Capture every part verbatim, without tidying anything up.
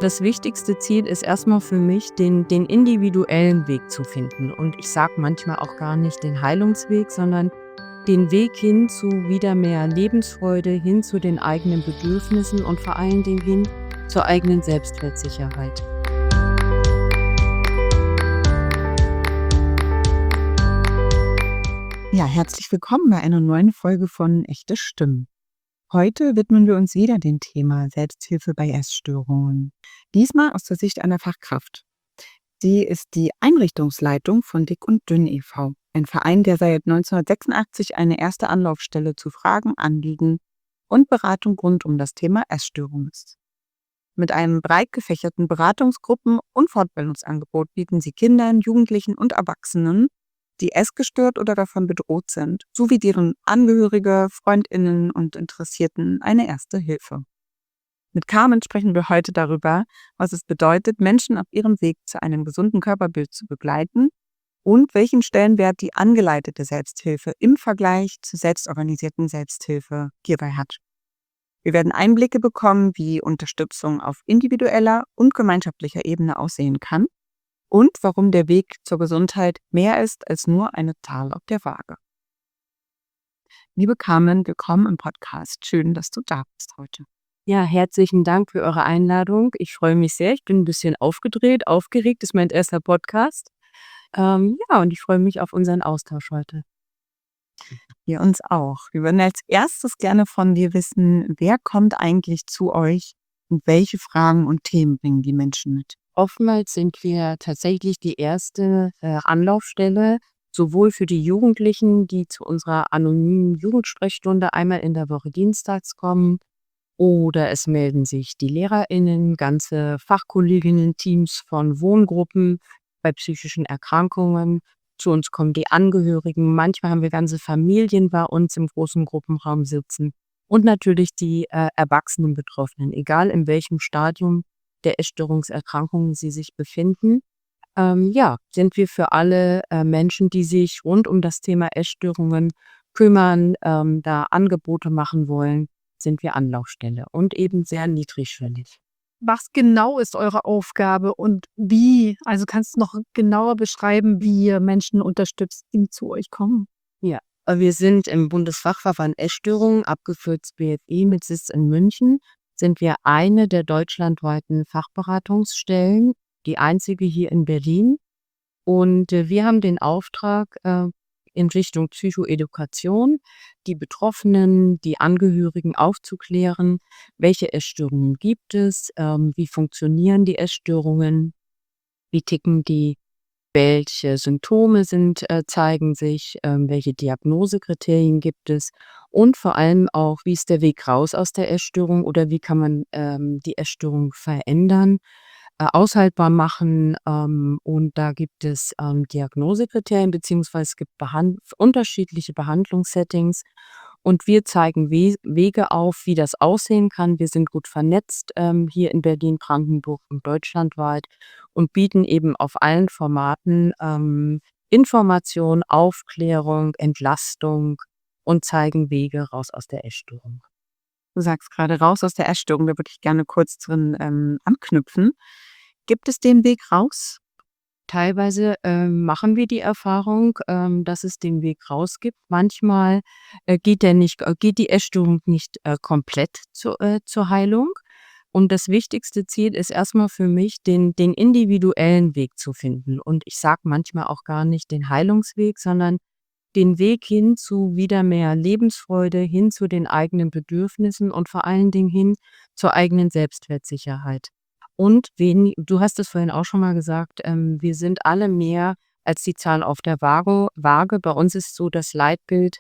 Das wichtigste Ziel ist erstmal für mich, den den individuellen Weg zu finden. Und ich sage manchmal auch gar nicht den Heilungsweg, sondern den Weg hin zu wieder mehr Lebensfreude, hin zu den eigenen Bedürfnissen und vor allen Dingen hin zur eigenen Selbstwertsicherheit. Ja, herzlich willkommen bei einer neuen Folge von Echte Stimmen. Heute widmen wir uns wieder dem Thema Selbsthilfe bei Essstörungen. Diesmal aus der Sicht einer Fachkraft. Sie ist die Einrichtungsleitung von Dick und Dünn e V, ein Verein, der seit neunzehnhundertsechsundachtzig eine erste Anlaufstelle zu Fragen, Anliegen und Beratung rund um das Thema Essstörung ist. Mit einem breit gefächerten Beratungsgruppen- und Fortbildungsangebot bieten sie Kindern, Jugendlichen und Erwachsenen, die essgestört oder davon bedroht sind, sowie deren Angehörige, FreundInnen und Interessierten eine erste Hilfe. Mit Carmen sprechen wir heute darüber, was es bedeutet, Menschen auf ihrem Weg zu einem gesunden Körperbild zu begleiten und welchen Stellenwert die angeleitete Selbsthilfe im Vergleich zur selbstorganisierten Selbsthilfe hierbei hat. Wir werden Einblicke bekommen, wie Unterstützung auf individueller und gemeinschaftlicher Ebene aussehen kann und warum der Weg zur Gesundheit mehr ist als nur eine Zahl auf der Waage. Liebe Carmen, willkommen im Podcast. Schön, dass du da bist heute. Ja, herzlichen Dank für eure Einladung. Ich freue mich sehr. Ich bin ein bisschen aufgedreht, aufgeregt. Das ist mein erster Podcast. Ähm, ja, und ich freue mich auf unseren Austausch heute. Wir uns auch. Wir würden als erstes gerne von dir wissen, wer kommt eigentlich zu euch und welche Fragen und Themen bringen die Menschen mit? Oftmals sind wir tatsächlich die erste äh, Anlaufstelle, sowohl für die Jugendlichen, die zu unserer anonymen Jugendsprechstunde einmal in der Woche dienstags kommen, oder es melden sich die LehrerInnen, ganze Fachkolleginnen-Teams von Wohngruppen bei psychischen Erkrankungen. Zu uns kommen die Angehörigen. Manchmal haben wir ganze Familien bei uns im großen Gruppenraum sitzen. Und natürlich die äh, erwachsenen Betroffenen, egal in welchem Stadium der Essstörungserkrankungen sie sich befinden. Ähm, ja, sind wir für alle äh, Menschen, die sich rund um das Thema Essstörungen kümmern, ähm, da Angebote machen wollen, sind wir Anlaufstelle und eben sehr niedrigschwellig. Was genau ist eure Aufgabe und wie? Also kannst du noch genauer beschreiben, wie ihr Menschen unterstützt, die zu euch kommen? Ja, äh, wir sind im Bundesfachverband Essstörungen, abgekürzt B F E mit Sitz in München, sind wir eine der deutschlandweiten Fachberatungsstellen, die einzige hier in Berlin. Und äh, wir haben den Auftrag äh, in Richtung Psychoedukation, die Betroffenen, die Angehörigen aufzuklären, welche Essstörungen gibt es, ähm, wie funktionieren die Essstörungen, wie ticken die, welche Symptome sind, äh, zeigen sich, ähm, welche Diagnosekriterien gibt es und vor allem auch, wie ist der Weg raus aus der Essstörung oder wie kann man ähm, die Essstörung verändern, äh, aushaltbar machen. Ähm, und da gibt es ähm, Diagnosekriterien, beziehungsweise es gibt behand unterschiedliche Behandlungssettings. Und wir zeigen We Wege auf, wie das aussehen kann. Wir sind gut vernetzt ähm, hier in Berlin, Brandenburg und deutschlandweit und bieten eben auf allen Formaten ähm, Information, Aufklärung, Entlastung und zeigen Wege raus aus der Essstörung. Du sagst gerade raus aus der Essstörung, da würde ich gerne kurz drin ähm, anknüpfen. Gibt es den Weg raus? Teilweise ähm, machen wir die Erfahrung, ähm, dass es den Weg raus gibt. Manchmal äh, geht der nicht, äh, geht die Essstörung nicht äh, komplett zu, äh, zur Heilung. Und das wichtigste Ziel ist erstmal für mich, den, den individuellen Weg zu finden. Und ich sage manchmal auch gar nicht den Heilungsweg, sondern den Weg hin zu wieder mehr Lebensfreude, hin zu den eigenen Bedürfnissen und vor allen Dingen hin zur eigenen Selbstwertsicherheit. Und wen du hast es vorhin auch schon mal gesagt, ähm, wir sind alle mehr als die Zahl auf der Waage Waage. Bei uns ist so das Leitbild,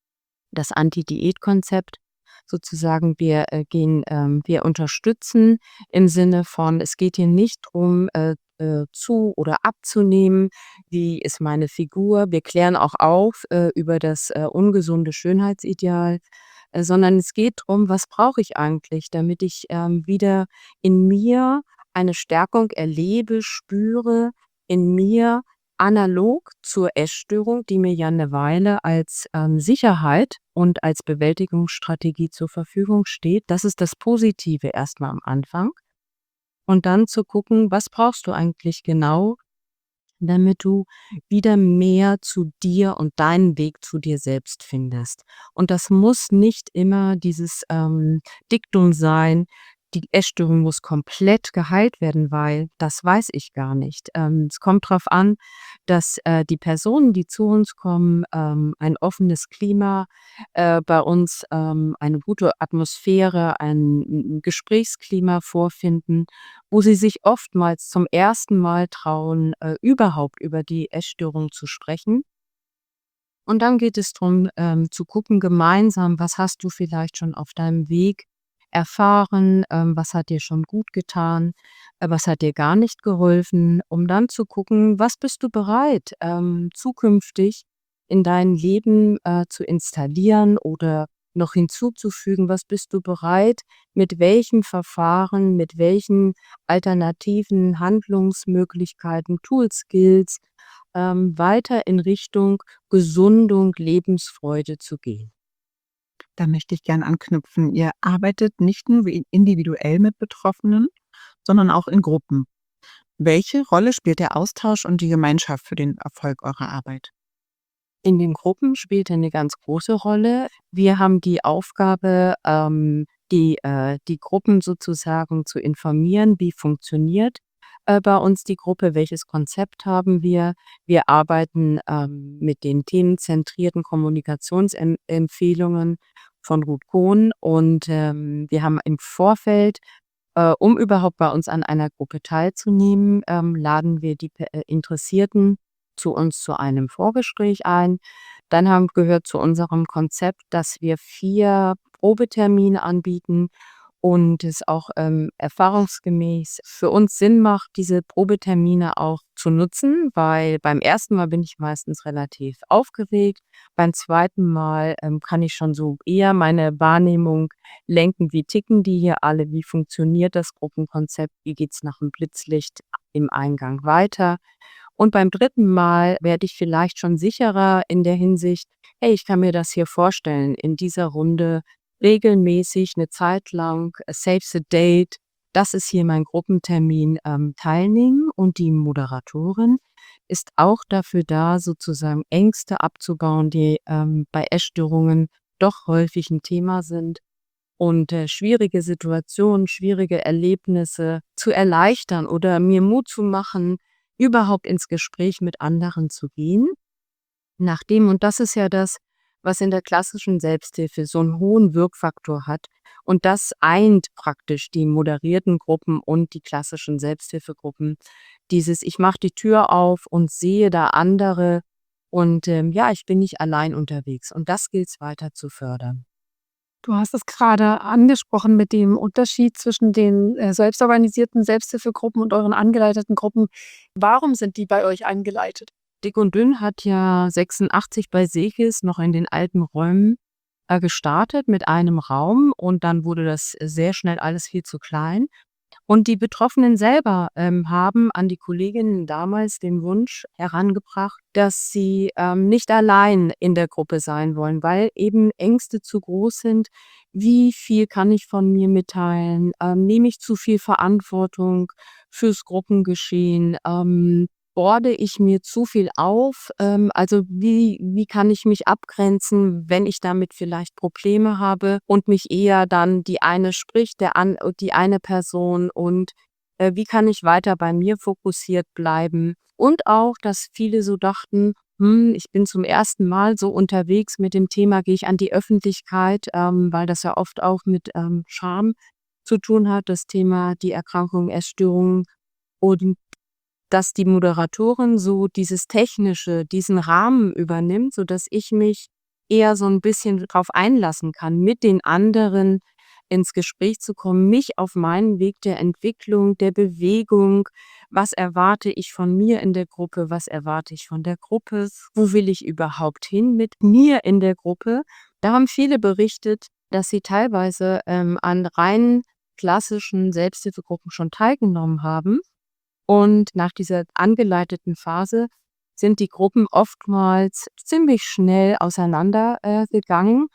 das Anti-Diät-Konzept sozusagen. Wir äh, gehen, ähm, wir unterstützen im Sinne von, es geht hier nicht drum, äh, äh, zu oder abzunehmen. Wie ist meine Figur? Wir klären auch auf äh, über das äh, ungesunde Schönheitsideal, äh, sondern es geht drum, was brauche ich eigentlich, damit ich ähm, wieder in mir eine Stärkung erlebe, spüre, in mir analog zur Essstörung, die mir ja eine Weile als ähm, Sicherheit und als Bewältigungsstrategie zur Verfügung steht. Das ist das Positive erstmal am Anfang. Und dann zu gucken, was brauchst du eigentlich genau, damit du wieder mehr zu dir und deinen Weg zu dir selbst findest. Und das muss nicht immer dieses, ähm, Diktum sein: „Die Essstörung muss komplett geheilt werden“, weil das weiß ich gar nicht. Ähm, es kommt drauf an, dass, äh, die Personen, die zu uns kommen, ähm, ein offenes Klima, äh, bei uns, ähm, eine gute Atmosphäre, ein 'n Gesprächsklima vorfinden, wo sie sich oftmals zum ersten Mal trauen, äh, überhaupt über die Essstörung zu sprechen. Und dann geht es drum, ähm, zu gucken gemeinsam, was hast du vielleicht schon auf deinem Weg erfahren, ähm, was hat dir schon gut getan, äh, was hat dir gar nicht geholfen, um dann zu gucken, was bist du bereit, ähm, zukünftig in dein Leben, äh, zu installieren oder noch hinzuzufügen. Was bist du bereit, mit welchen Verfahren, mit welchen alternativen Handlungsmöglichkeiten, Tools, Skills, ähm, weiter in Richtung Gesundung, Lebensfreude zu gehen. Da möchte ich gern anknüpfen. Ihr arbeitet nicht nur wie individuell mit Betroffenen, sondern auch in Gruppen. Welche Rolle spielt der Austausch und die Gemeinschaft für den Erfolg eurer Arbeit? In den Gruppen spielt er 'ne ganz große Rolle. Wir haben die Aufgabe, ähm, die äh, die Gruppen sozusagen zu informieren, wie funktioniert, äh, bei uns die Gruppe, welches Konzept haben wir. Wir arbeiten, ähm, mit den themenzentrierten Kommunikationsem Empfehlungen von Ruth Cohn und, ähm, wir haben im Vorfeld, äh, um überhaupt bei uns an einer Gruppe teilzunehmen, ähm, laden wir die Pe äh, Interessierten zu uns zu einem Vorgespräch ein. Dann haben gehört zu unserem Konzept, dass wir vier Probetermine anbieten und es auch, ähm, erfahrungsgemäß für uns Sinn macht, diese Probetermine auch zu nutzen, weil beim ersten Mal bin ich meistens relativ aufgeregt. Beim zweiten Mal, ähm, kann ich schon so eher meine Wahrnehmung lenken: Wie ticken die hier alle? Wie funktioniert das Gruppenkonzept? Wie geht's nach dem Blitzlicht im Eingang weiter? Und beim dritten Mal werde ich vielleicht schon sicherer in der Hinsicht: „Hey, ich kann mir das hier vorstellen, in dieser Runde regelmäßig 'ne Zeit lang, äh, save the date, das ist hier mein Gruppentermin, ähm, teilnehmen.“ Und die Moderatorin ist auch dafür da, sozusagen Ängste abzubauen, die, ähm, bei Essstörungen doch häufig 'n Thema sind und, äh, schwierige Situationen, schwierige Erlebnisse zu erleichtern oder mir Mut zu machen, überhaupt ins Gespräch mit anderen zu gehen. Nachdem und das ist ja das, was in der klassischen Selbsthilfe so 'n hohen Wirkfaktor hat. Und das eint praktisch die moderierten Gruppen und die klassischen Selbsthilfegruppen. Dieses: Ich mache die Tür auf und sehe da andere und, ähm, ja, ich bin nicht allein unterwegs. Und das gilt's weiter zu fördern. Du hast es grade angesprochen mit dem Unterschied zwischen den, äh, selbstorganisierten Selbsthilfegruppen und euren angeleiteten Gruppen. Warum sind die bei euch angeleitet? Dick und Dünn hat ja sechsundachtzig bei Seekes noch in den alten Räumen, äh, gestartet mit einem Raum und dann wurde das sehr schnell alles viel zu klein. Und die Betroffenen selber, ähm, haben an die Kolleginnen damals den Wunsch herangebracht, dass sie, ähm, nicht allein in der Gruppe sein wollen, weil eben Ängste zu groß sind. Wie viel kann ich von mir mitteilen? Ähm, nehme ich zu viel Verantwortung fürs Gruppengeschehen? Ähm, borde ich mir zu viel auf? Ähm, also, wie wie kann ich mich abgrenzen, wenn ich damit vielleicht Probleme habe und mich eher dann die eine spricht, der an die eine Person und, äh, wie kann ich weiter bei mir fokussiert bleiben? Und auch, dass viele so dachten: „Hm, ich bin zum ersten Mal so unterwegs mit dem Thema, gehe ich an die Öffentlichkeit?“ Ähm, weil das ja oft auch mit, ähm, Scham zu tun hat, das Thema, die Erkrankung, Essstörung. Und dass die Moderatorin so dieses Technische, diesen Rahmen übernimmt, sodass ich mich eher so 'n bisschen drauf einlassen kann, mit den anderen ins Gespräch zu kommen, mich auf meinen Weg der Entwicklung, der Bewegung was erwarte ich von mir in der Gruppe? Was erwarte ich von der Gruppe? Wo will ich überhaupt hin mit mir in der Gruppe? Da haben viele berichtet, dass sie teilweise, ähm, an rein klassischen Selbsthilfegruppen schon teilgenommen haben. Und nach dieser angeleiteten Phase sind die Gruppen oftmals ziemlich schnell auseinander, äh, gegangen.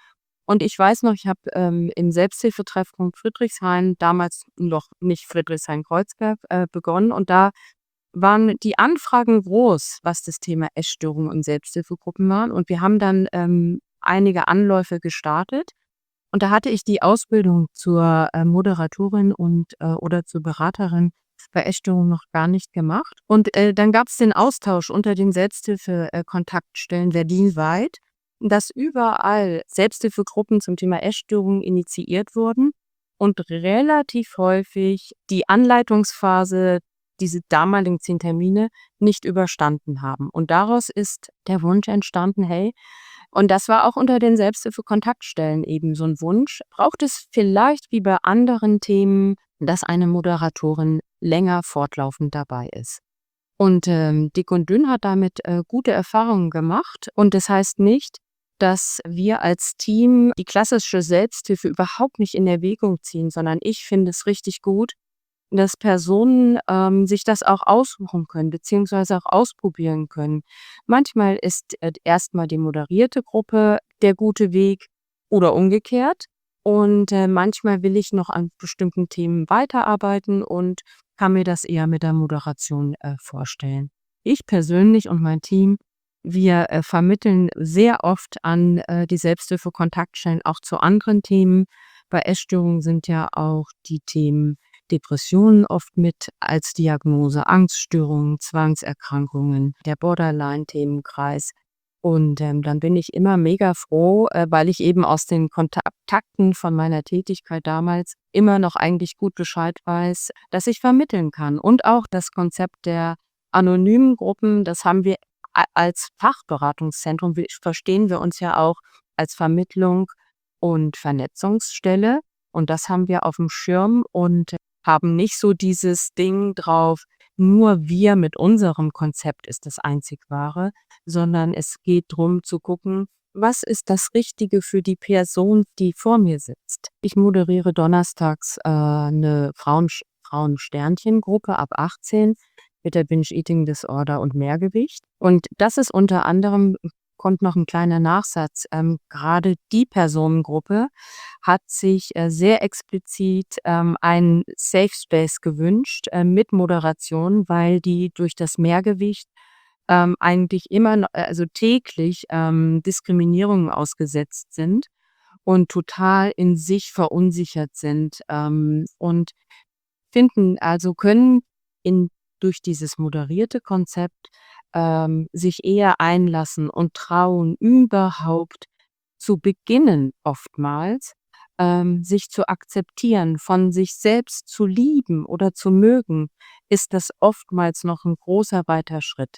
Und ich weiß noch, ich habe, ähm, im Selbsthilfetreffpunkt Friedrichshain, damals noch nicht Friedrichshain-Kreuzberg, äh, begonnen und da waren die Anfragen groß, was das Thema Essstörungen und Selbsthilfegruppen waren. Und wir haben dann, ähm, einige Anläufe gestartet. Und da hatte ich die Ausbildung zur, äh, Moderatorin und, äh, oder zur Beraterin bei Essstörungen noch gar nicht gemacht. Und, äh, dann gab's den Austausch unter den Selbsthilfe äh, Kontaktstellen berlinweit, dass überall Selbsthilfegruppen zum Thema Essstörungen initiiert wurden und relativ häufig die Anleitungsphase, diese damaligen zehn Termine, nicht überstanden haben. Und daraus ist der Wunsch entstanden, hey, und das war auch unter den Selbsthilfe-Kontaktstellen eben so 'n Wunsch. Braucht es vielleicht wie bei anderen Themen, dass eine Moderatorin länger fortlaufend dabei ist? Und, ähm, Dick und Dünn hat damit, äh, gute Erfahrungen gemacht. Und das heißt nicht, dass wir als Team die klassische Selbsthilfe überhaupt nicht in Erwägung ziehen, sondern ich finde es richtig gut, dass Personen, ähm, sich das auch aussuchen können beziehungsweise auch ausprobieren können. Manchmal ist, äh, erst mal die moderierte Gruppe der gute Weg oder umgekehrt. Und, äh, manchmal will ich noch an bestimmten Themen weiterarbeiten und kann mir das eher mit der Moderation, äh, vorstellen. Ich persönlich und mein Team, wir, äh, vermitteln sehr oft an, äh, die Selbsthilfe-Kontaktstellen auch zu anderen Themen. Bei Essstörungen sind ja auch die Themen Depressionen oft mit als Diagnose, Angststörungen, Zwangserkrankungen, der Borderline-Themenkreis. Und, ähm, dann bin ich immer mega froh, äh, weil ich eben aus den Kontakten von meiner Tätigkeit damals immer noch eigentlich gut Bescheid weiß, dass ich vermitteln kann. Und auch das Konzept der anonymen Gruppen, das haben wir a als Fachberatungszentrum wir verstehen wir uns ja auch als Vermittlung und Vernetzungsstelle. Und das haben wir aufm Schirm und haben nicht so dieses Ding drauf, nur wir mit unserem Konzept ist das einzig Wahre, sondern es geht drum zu gucken, was ist das Richtige für die Person, die vor mir sitzt. Ich moderiere donnerstags, äh, 'ne Frauensch Frauen-Sternchen-Gruppe ab achtzehn mit der Binge-Eating-Disorder und Mehrgewicht. Und das ist unter anderem kommt noch 'n kleiner Nachsatz, ähm, grade die Personengruppe hat sich, äh, sehr explizit, ähm, einen Safe Space gewünscht, äh, mit Moderation, weil die durch das Mehrgewicht, ähm, eigentlich immer no äh, also täglich, ähm, Diskriminierungen ausgesetzt sind und total in sich verunsichert sind, ähm, und finden also können in durch dieses moderierte Konzept, ähm, sich eher einlassen und trauen, überhaupt zu beginnen oftmals, ähm, sich zu akzeptieren, von sich selbst zu lieben oder zu mögen, ist das oftmals noch 'n großer, weiter Schritt.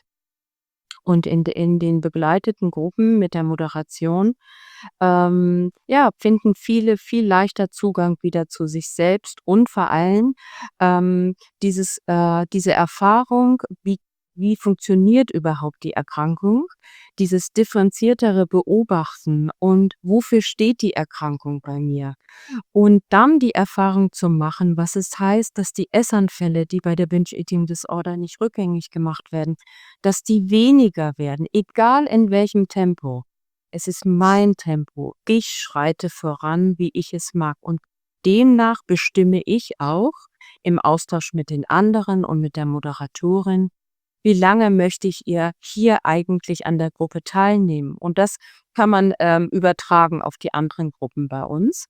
Und in de in den begleiteten Gruppen mit der Moderation, ähm, ja, finden viele viel leichter Zugang wieder zu sich selbst und vor allem, ähm, dieses äh, diese Erfahrung, wie wie funktioniert überhaupt die Erkrankung, dieses differenziertere Beobachten und wofür steht die Erkrankung bei mir? Und dann die Erfahrung zu machen, was es heißt, dass die Essanfälle, die bei der Binge-Eating-Disorder nicht rückgängig gemacht werden, dass die weniger werden, egal in welchem Tempo. Es ist mein Tempo. Ich schreite voran, wie ich es mag. Und demnach bestimme ich auch im Austausch mit den anderen und mit der Moderatorin, wie lange möchte ich ihr hier eigentlich an der Gruppe teilnehmen? Und das kann man, ähm, übertragen auf die anderen Gruppen bei uns.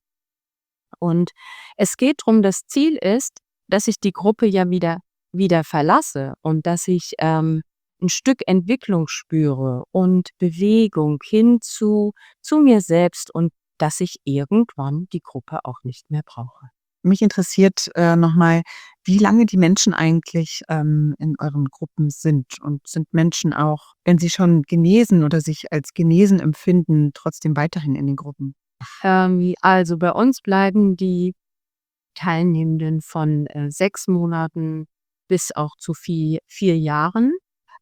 Und es geht drum das Ziel ist, dass ich die Gruppe ja wieder wieder verlasse und dass ich, ähm, 'n Stück Entwicklung spüre und Bewegung hin zu zu mir selbst und dass ich irgendwann die Gruppe auch nicht mehr brauche. Mich interessiert, äh, noch mal, wie lange die Menschen eigentlich, ähm, in euren Gruppen sind. Und sind Menschen auch, wenn sie schon genesen oder sich als genesen empfinden, trotzdem weiterhin in den Gruppen? Ähm, also bei uns bleiben die Teilnehmenden von, äh, sechs Monaten bis auch zu vi vier Jahren.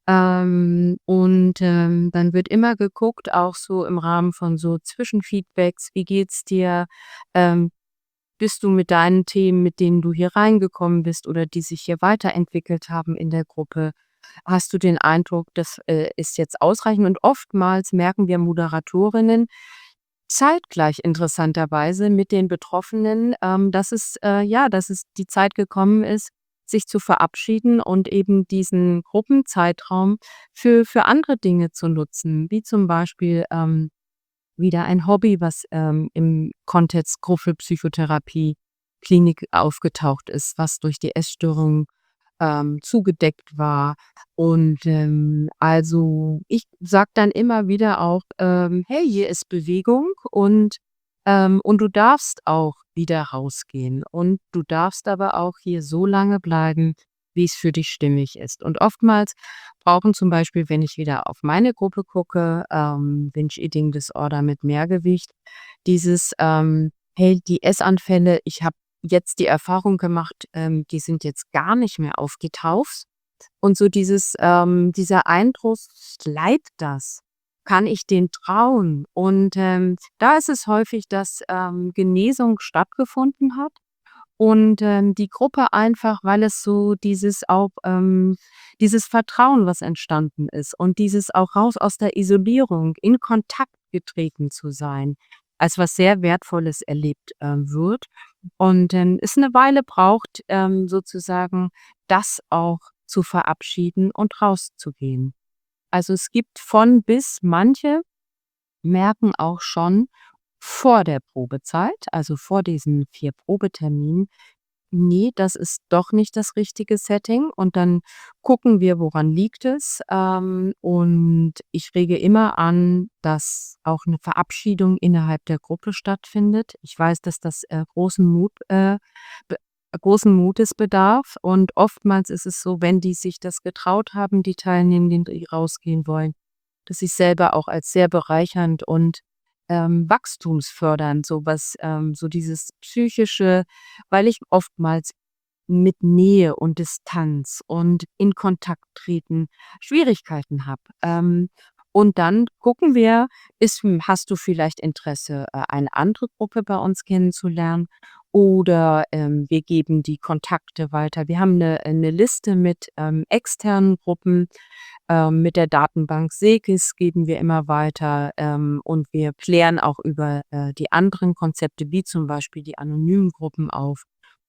Ähm, und, ähm, dann wird immer geguckt, auch so im Rahmen von so Zwischenfeedbacks: „Wie geht's dir? Ähm, bist du mit deinen Themen, mit denen du hier reingekommen bist oder die sich hier weiterentwickelt haben in der Gruppe hast du den Eindruck, das, äh, ist jetzt ausreichend?“ Und oftmals merken wir Moderatorinnen zeitgleich interessanterweise mit den Betroffenen, ähm, dass es, äh ja, dass es die Zeit gekommen ist, sich zu verabschieden und eben diesen Gruppenzeitraum für für andere Dinge zu nutzen, wie zum Beispiel, ähm, wieder ein Hobby, was, ähm, im Kontext Gruppe-Psychotherapie Klinik aufgetaucht ist, was durch die Essstörung, ähm, zugedeckt war. Und, ähm, also, ich sage dann immer wieder auch, ähm: „Hey, hier ist Bewegung und ähm, und du darfst auch wieder rausgehen und du darfst aber auch hier so lange bleiben, wie es für dich stimmig ist.“ Und oftmals brauchen zum Beispiel, wenn ich wieder auf meine Gruppe gucke, ähm, Binge-Eating Disorder mit Mehrgewicht, dieses, ähm: „Hey, die Essanfälle, ich habe jetzt die Erfahrung gemacht, ähm, die sind jetzt gar nicht mehr aufgetaucht.“ Und so dieses ähm, dieser Eindruck, bleibt das? Kann ich denen trauen? Und, ähm, da ist es häufig, dass, ähm, Genesung stattgefunden hat und, ähm, die Gruppe einfach, weil es so dieses auch ähm, dieses Vertrauen, was entstanden ist und dieses auch raus aus der Isolierung, in Kontakt getreten zu sein, als was sehr Wertvolles erlebt, ähm, wird und, ähm, es 'ne Weile braucht, ähm, sozusagen das auch zu verabschieden und rauszugehen. Also, es gibt von bis. Manche merken auch schon vor der Probezeit, also vor diesen vier Probeterminen: „Ne, das ist doch nicht das richtige Setting.“ Und dann gucken wir, woran liegt es? Ähm, und ich rege immer an, dass auch 'ne Verabschiedung innerhalb der Gruppe stattfindet. Ich weiß, dass das, äh, großen Mut äh, be großen Mutes bedarf und oftmals ist es so, wenn die sich das getraut haben, die Teilnehmenden, die rausgehen wollen, dass ich selber auch als sehr bereichernd und, ähm, wachstumsfördernd so was ähm, so dieses Psychische, weil ich oftmals mit Nähe und Distanz und in Kontakt treten Schwierigkeiten habe. Ähm, und dann gucken wir, ist hm, hast du vielleicht Interesse, äh, eine andere Gruppe bei uns kennenzulernen oder, ähm, wir geben die Kontakte weiter. Wir haben 'ne äh, 'ne Liste mit, ähm, externen Gruppen. Ähm, mit der Datenbank SEGIS geben wir immer weiter, ähm, und wir klären auch über, äh, die anderen Konzepte, wie zum Beispiel die anonymen Gruppen auf.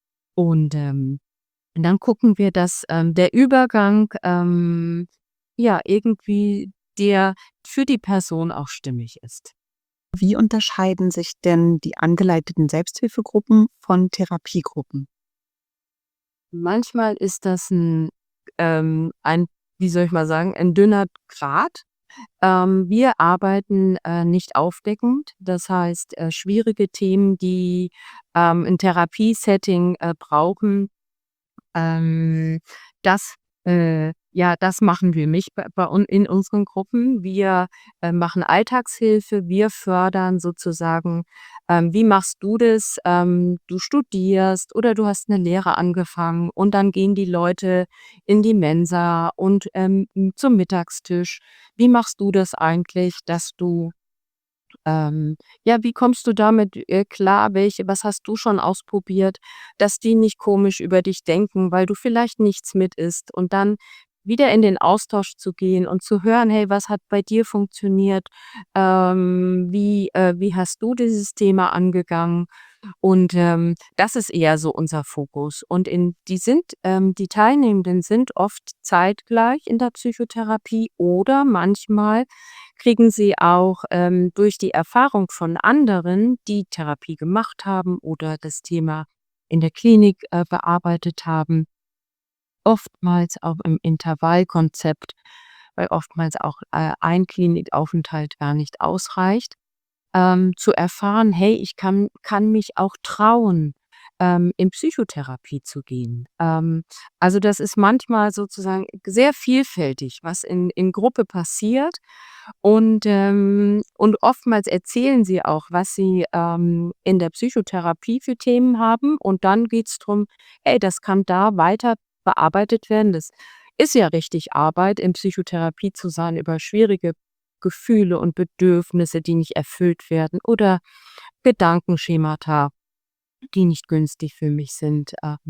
Und, ähm, und dann gucken wir, dass, ähm, der Übergang, ähm, ja, irgendwie der für die Person auch stimmig ist. Wie unterscheiden sich denn die angeleiteten Selbsthilfegruppen von Therapiegruppen? Manchmal ist das 'n ähm, ein wie soll ich mal sagen, ein dünner Grat. Ähm, wir arbeiten, äh, nicht aufdeckend. Das heißt, äh, schwierige Themen, die, ähm, 'n Therapiesetting, äh, brauchen, ähm, das äh, ja, das machen wir nicht bei bei un in unseren Gruppen. Wir, äh, machen Alltagshilfe. Wir fördern sozusagen ähm, wie machst du das? Ähm, du studierst oder du hast 'ne Lehre angefangen und dann gehen die Leute in die Mensa und, ähm, hm, zum Mittagstisch. Wie machst du das eigentlich, dass du ähm, ja, wie kommst du damit, äh, klar? Welche was hast du schon ausprobiert, dass die nicht komisch über dich denken, weil du vielleicht nichts mit isst? Und dann wieder in den Austausch zu gehen und zu hören: „Hey, was hat bei dir funktioniert? Ähm, wie äh, wie hast du dieses Thema angegangen?“ Und, ähm, das ist eher so unser Fokus. Und in die sind ähm, die Teilnehmenden sind oft zeitgleich in der Psychotherapie oder manchmal kriegen sie auch, ähm, durch die Erfahrung von anderen, die Therapie gemacht haben oder das Thema in der Klinik, äh, bearbeitet haben oftmals auch im Intervallkonzept, weil oftmals auch, äh, ein Klinikaufenthalt gar nicht ausreicht, ähm, zu erfahren: „Hey, ich kann kann mich auch trauen, ähm, in Psychotherapie zu gehen.“ Ähm, also, das ist manchmal sozusagen sehr vielfältig, was in in Gruppe passiert. Und, ähm und oftmals erzählen sie auch, was sie, ähm, in der Psychotherapie für Themen haben. Und dann geht's drum: „Ey, das kann da weiter bearbeitet werden.“ Das ist ja richtig Arbeit, in Psychotherapie zu sein über schwierige Gefühle und Bedürfnisse, die nicht erfüllt werden oder Gedankenschemata, die nicht günstig für mich sind, ähm,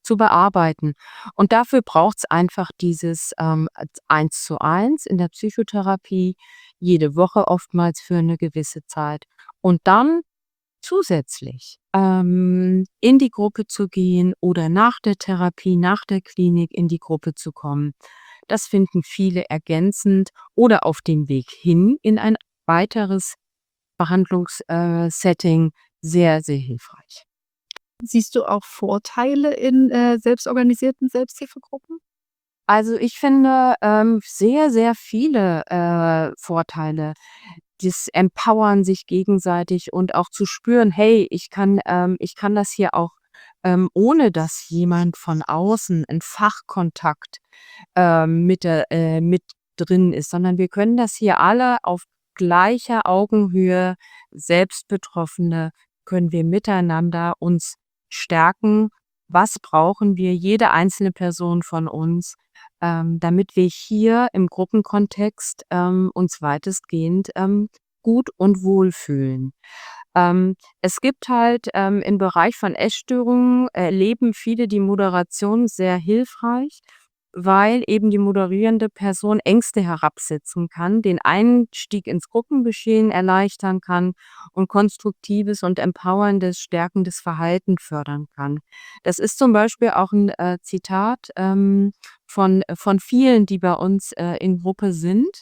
zu bearbeiten. Und dafür braucht's einfach dieses, ähm, eins zu eins in der Psychotherapie, jede Woche oftmals für 'ne gewisse Zeit. Und dann zusätzlich, ähm, in die Gruppe zu gehen oder nach der Therapie, nach der Klinik in die Gruppe zu kommen. Das finden viele ergänzend oder auf dem Weg hin in ein weiteres Behandlungs äh, Setting sehr, sehr hilfreich. Siehst du auch Vorteile in, äh, selbstorganisierten Selbsthilfegruppen? Also, ich finde, ähm, sehr, sehr viele, äh, Vorteile. Das Empowern sich gegenseitig und auch zu spüren: „Hey, ich kann ähm, ich kann das hier auch, ähm, ohne dass jemand von außen 'n Fachkontakt, ähm, mit der äh, mit drin ist, sondern wir können das hier alle auf gleicher Augenhöhe, selbst Betroffene, können wir miteinander uns stärken. Was brauchen wir, jede einzelne Person von uns, ähm, damit wir hier im Gruppenkontext, ähm, uns weitestgehend, ähm, gut und wohl fühlen?“ Ähm, es gibt halt, ähm, im Bereich von Essstörungen erleben viele die Moderation sehr hilfreich, weil eben die moderierende Person Ängste herabsetzen kann, den Einstieg ins Gruppengeschehen erleichtern kann und konstruktives und empowerndes, stärkendes Verhalten fördern kann. Das ist zum Beispiel auch 'n, äh, Zitat, ähm, von von vielen, die bei uns, äh, in Gruppe sind.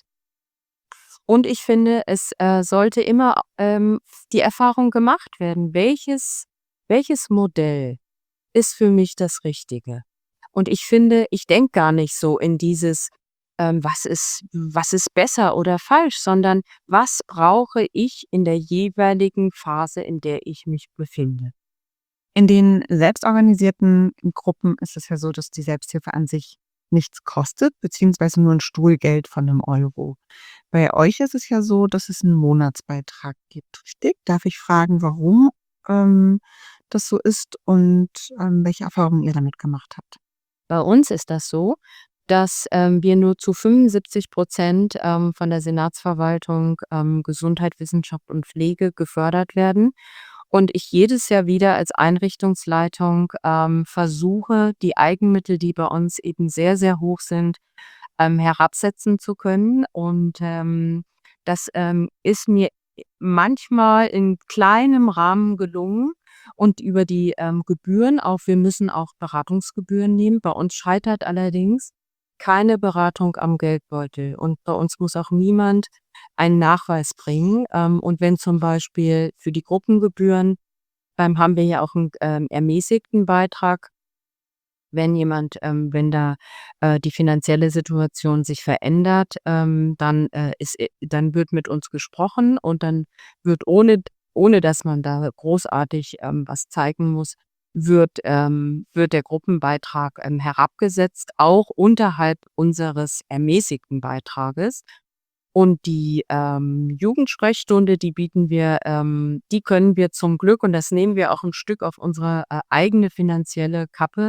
Und ich finde, es, äh, sollte immer, ähm, die Erfahrung gemacht werden: „Welches welches Modell ist für mich das Richtige?“ Und ich finde, ich denke gar nicht so in dieses, ähm: „Was ist was ist besser oder falsch?“, sondern: „Was brauche ich in der jeweiligen Phase, in der ich mich befinde?“ In den selbstorganisierten Gruppen ist es ja so, dass die Selbsthilfe an sich nichts kostet, beziehungsweise nur 'n Stuhlgeld von 'nem Euro. Bei euch ist es ja so, dass es 'n Monatsbeitrag gibt, richtig? Darf ich fragen, warum, ähm, das so ist und, ähm, welche Erfahrungen ihr damit gemacht habt? Bei uns ist das so, dass, ähm, wir nur zu fünfundsiebzig Prozent, ähm, von der Senatsverwaltung, ähm, Gesundheit, Wissenschaft und Pflege gefördert werden und ich jedes Jahr wieder als Einrichtungsleitung, ähm, versuche, die Eigenmittel, die bei uns eben sehr, sehr hoch sind, ähm, herabsetzen zu können. Und, ähm, das, ähm, ist mir manchmal in kleinem Rahmen gelungen und über die, ähm, Gebühren auch wir müssen auch Beratungsgebühren nehmen. Bei uns scheitert allerdings keine Beratung am Geldbeutel und bei uns muss auch niemand einen Nachweis bringen. Ähm, und wenn zum Beispiel für die Gruppengebühren, ähm, haben wir ja auch 'n, ähm, ermäßigten Beitrag wenn jemand ähm, wenn da, äh, die finanzielle Situation sich verändert, ähm, dann, äh, ist äh, dann wird mit uns gesprochen und dann wird ohne d ohne dass man da großartig, ähm, was zeigen muss, wird ähm, wird der Gruppenbeitrag, ähm, herabgesetzt, auch unterhalb unseres ermäßigten Beitrages. Und die, ähm, Jugendsprechstunde, die bieten wir ähm, die können wir zum Glück und das nehmen wir auch 'n Stück auf unsere, äh, eigene finanzielle Kappe,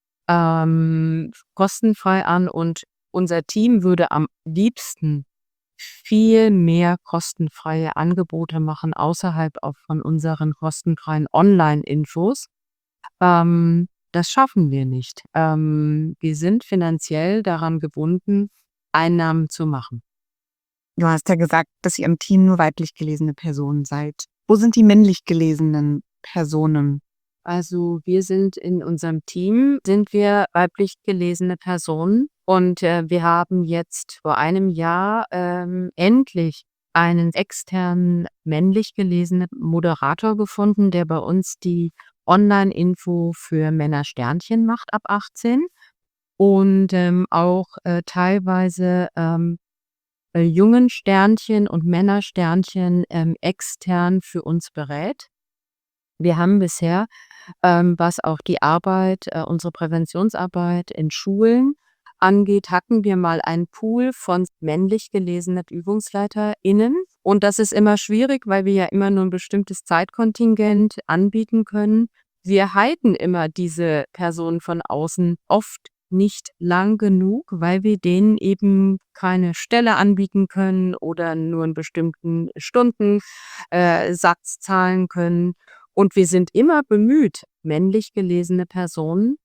ähm, kostenfrei an und unser Team würde am liebsten viel mehr kostenfreie Angebote machen außerhalb auch von unseren kostenfreien Online-Infos. Ähm, das schaffen wir nicht. Ähm, wir sind finanziell daran gebunden, Einnahmen zu machen. Du hast ja gesagt, dass ihr im Team nur weiblich gelesene Personen seid. Wo sind die männlich gelesenen Personen? Also, wir sind in unserem Team sind wir weiblich gelesene Personen und, äh, wir haben jetzt vor einem Jahr, ähm, endlich einen externen männlich gelesenen Moderator gefunden, der bei uns die Online-Info für Männer-Sternchen macht ab achtzehn und, ähm, auch, äh, teilweise, ähm, äh, Jungen-Sternchen und Männer-Sternchen, ähm, extern für uns berät. Wir haben bisher, ähm, was auch die Arbeit äh, unsere Präventionsarbeit in Schulen angeht, hatten wir mal einen Pool von männlich gelesenen ÜbungsleiterInnen. Und das ist immer schwierig, weil wir ja immer nur 'n bestimmtes Zeitkontingent anbieten können. Wir halten immer diese Personen von außen oft nicht lang genug, weil wir denen eben keine Stelle anbieten können oder nur 'n bestimmten Stunden äh, Satz zahlen können. Und wir sind immer bemüht, männlich gelesene Personen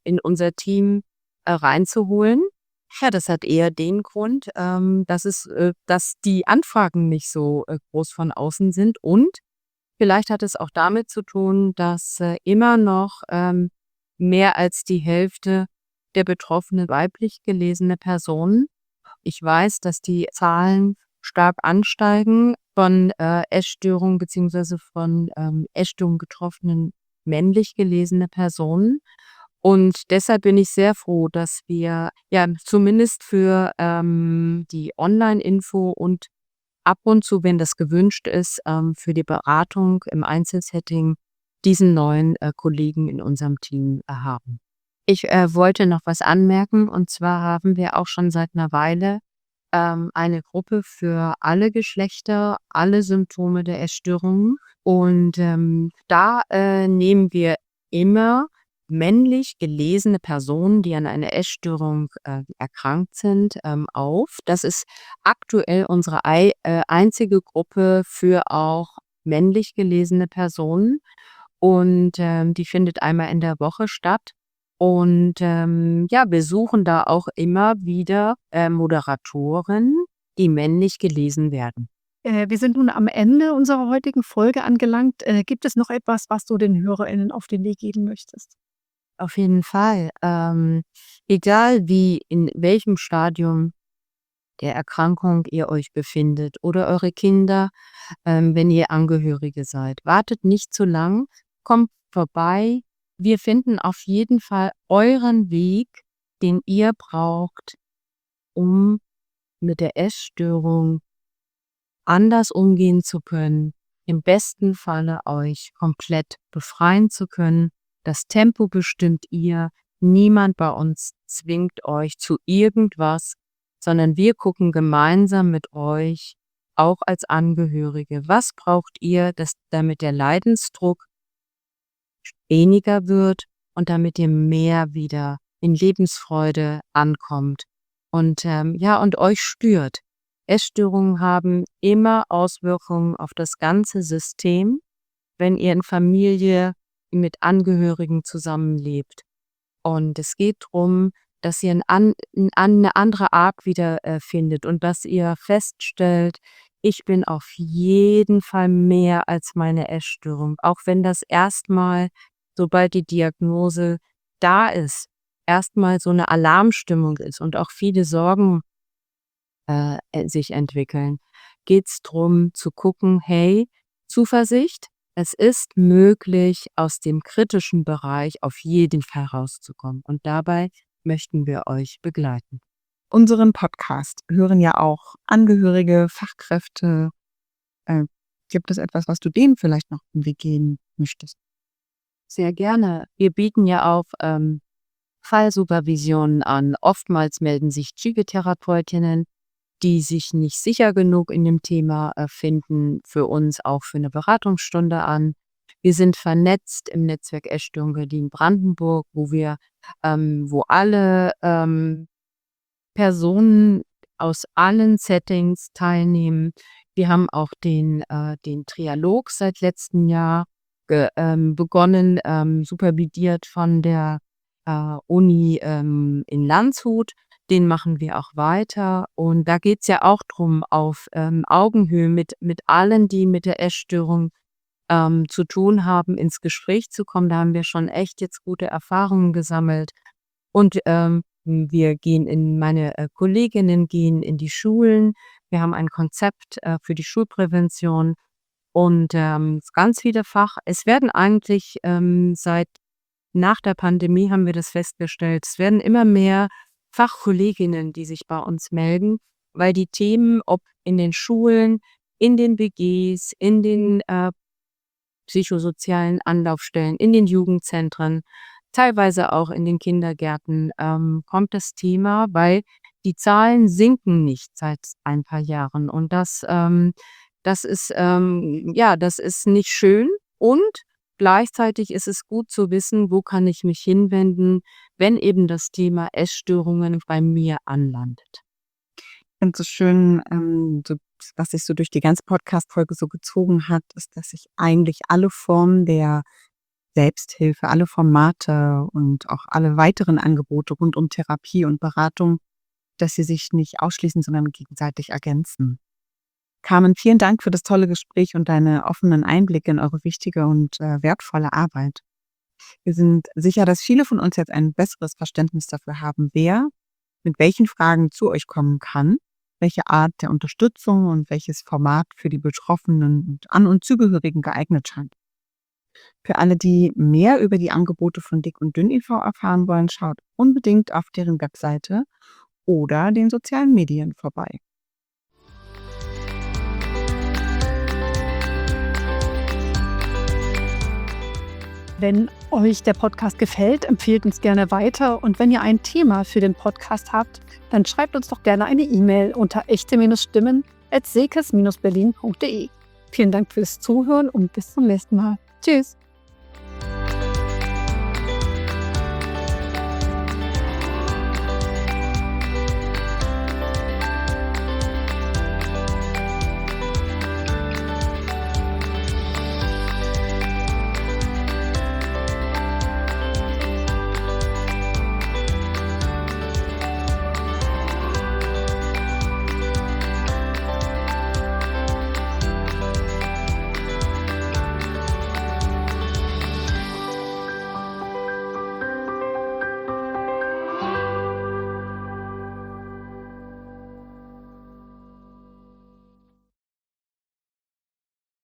in unser Team äh, reinzuholen. Ja, das hat eher den Grund, ähm, dass es äh, dass die Anfragen nicht so äh, groß von außen sind, und vielleicht hat es auch damit zu tun, dass äh, immer noch ähm, mehr als die Hälfte der betroffenen weiblich gelesene Personen, ich weiß, dass die Zahlen stark ansteigen von äh, Essstörungen beziehungsweise von ähm, Essstörungen betroffenen männlich gelesene Personen. Und deshalb bin ich sehr froh, dass wir ja zumindest für ähm, die Online-Info und ab und zu, wenn das gewünscht ist, ähm, für die Beratung im Einzelsetting diesen neuen äh, Kollegen in unserem Team äh, haben. Ich äh, wollte noch was anmerken, und zwar haben wir auch schon seit einer Weile ähm, eine Gruppe für alle Geschlechter, alle Symptome der Essstörungen. Und ähm, da äh, nehmen wir immer männlich gelesene Personen, die an einer Essstörung äh, erkrankt sind, ähm, auf. Das ist aktuell unsere ei äh, einzige Gruppe für auch männlich gelesene Personen. Und ähm, die findet einmal in der Woche statt. Und ähm, ja, wir suchen da auch immer wieder äh, Moderatoren, die männlich gelesen werden. Äh, wir sind nun am Ende unserer heutigen Folge angelangt. Äh, gibt es noch etwas, was du den HörerInnen auf den Weg geben möchtest? Auf jeden Fall. Ähm, egal wie, in welchem Stadium der Erkrankung ihr euch befindet oder eure Kinder, ähm, wenn ihr Angehörige seid, wartet nicht zu lang, kommt vorbei. Wir finden auf jeden Fall euren Weg, den ihr braucht, um mit der Essstörung anders umgehen zu können, im besten Falle euch komplett befreien zu können. Das Tempo bestimmt ihr. Niemand bei uns zwingt euch zu irgendwas, sondern wir gucken gemeinsam mit euch, auch als Angehörige, was braucht ihr, dass, damit der Leidensdruck weniger wird und damit ihr mehr wieder in Lebensfreude ankommt und ähm, ja, und euch spürt. Essstörungen haben immer Auswirkungen auf das ganze System, wenn ihr in Familie mit Angehörigen zusammenlebt. Und es geht darum, dass ihr 'n an 'n an 'ne andere Art wieder äh, findet und dass ihr feststellt: „Ich bin auf jeden Fall mehr als meine Essstörung." Auch wenn das erstmal, sobald die Diagnose da ist, erstmal so eine Alarmstimmung ist und auch viele Sorgen äh, äh, sich entwickeln, geht's drum zu gucken: „Hey, Zuversicht, es ist möglich, aus dem kritischen Bereich auf jeden Fall rauszukommen." Und dabei möchten wir euch begleiten. Unseren Podcast hören ja auch Angehörige, Fachkräfte. Äh, Gibt es etwas, was du denen vielleicht noch im Weg gehen möchtest? Sehr gerne. Wir bieten ja auch ähm, Fallsupervisionen an. Oftmals melden sich Psychotherapeutinnen, die sich nicht sicher genug in dem Thema äh, finden, für uns auch für eine Beratungsstunde an. Wir sind vernetzt im Netzwerk Essstörung Berlin-Brandenburg, wo wir ähm, wo alle ähm, Personen aus allen Settings teilnehmen. Wir haben auch den äh, den Trialog seit letztem Jahr ge ähm, begonnen, ähm, supervidiert von der äh, Uni ähm, in Landshut. Den machen wir auch weiter. Und da geht's ja auch drum, auf ähm, Augenhöhe mit mit allen, die mit der Essstörung ähm, zu tun haben, ins Gespräch zu kommen. Da haben wir schon echt jetzt gute Erfahrungen gesammelt. Und ähm, wir gehen in meine äh, Kolleginnen gehen in die Schulen. Wir haben ein Konzept äh, für die Schulprävention und ähm, ganz viele Fach es werden eigentlich ähm, seit nach der Pandemie haben wir das festgestellt, es werden immer mehr Fachkolleginnen, die sich bei uns melden, weil die Themen, ob in den Schulen, in den W Gs, in den äh, psychosozialen Anlaufstellen, in den Jugendzentren, teilweise auch in den Kindergärten, ähm, kommt das Thema, weil die Zahlen sinken nicht seit ein paar Jahren. Und das, ähm, das ist, ähm, ja, das ist nicht schön, und gleichzeitig ist es gut zu wissen, wo kann ich mich hinwenden, wenn eben das Thema Essstörungen bei mir anlandet. Ich finde es so schön, ähm, so, was sich so durch die ganze Podcast-Folge so gezogen hat, ist, dass sich eigentlich alle Formen der Selbsthilfe, alle Formate und auch alle weiteren Angebote rund um Therapie und Beratung, dass sie sich nicht ausschließen, sondern gegenseitig ergänzen. Carmen, vielen Dank für das tolle Gespräch und deine offenen Einblicke in eure wichtige und äh, wertvolle Arbeit. Wir sind sicher, dass viele von uns jetzt ein besseres Verständnis dafür haben, wer mit welchen Fragen zu euch kommen kann, welche Art der Unterstützung und welches Format für die Betroffenen und An- und Zugehörigen geeignet scheint. Für alle, die mehr über die Angebote von Dick und Dünn e V erfahren wollen, schaut unbedingt auf deren Webseite oder den sozialen Medien vorbei. Wenn euch der Podcast gefällt, empfehlt uns gerne weiter. Und wenn ihr ein Thema für den Podcast habt, dann schreibt uns doch gerne eine E-Mail unter echte-stimmen at sekes-berlin punkt de. Vielen Dank fürs Zuhören und bis zum nächsten Mal. Tschüss!